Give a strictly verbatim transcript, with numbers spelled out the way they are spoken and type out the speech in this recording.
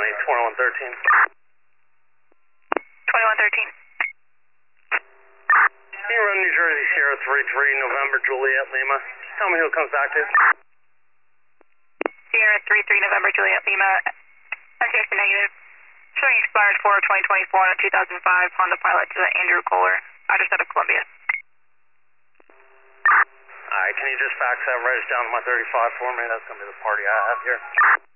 twenty-one thirteen. twenty-one thirteen. Can you run New Jersey Sierra three three, November Juliet Lima? Tell me who it comes back to. Sierra three three, November Juliet Lima. N C X negative. Showing expired four twenty twenty-four on a two thousand five Honda Pilot to Andrew Kohler, address out of Columbia. Alright, can you just fax that reg down to my thirty-five for me? That's going to be the party I have here.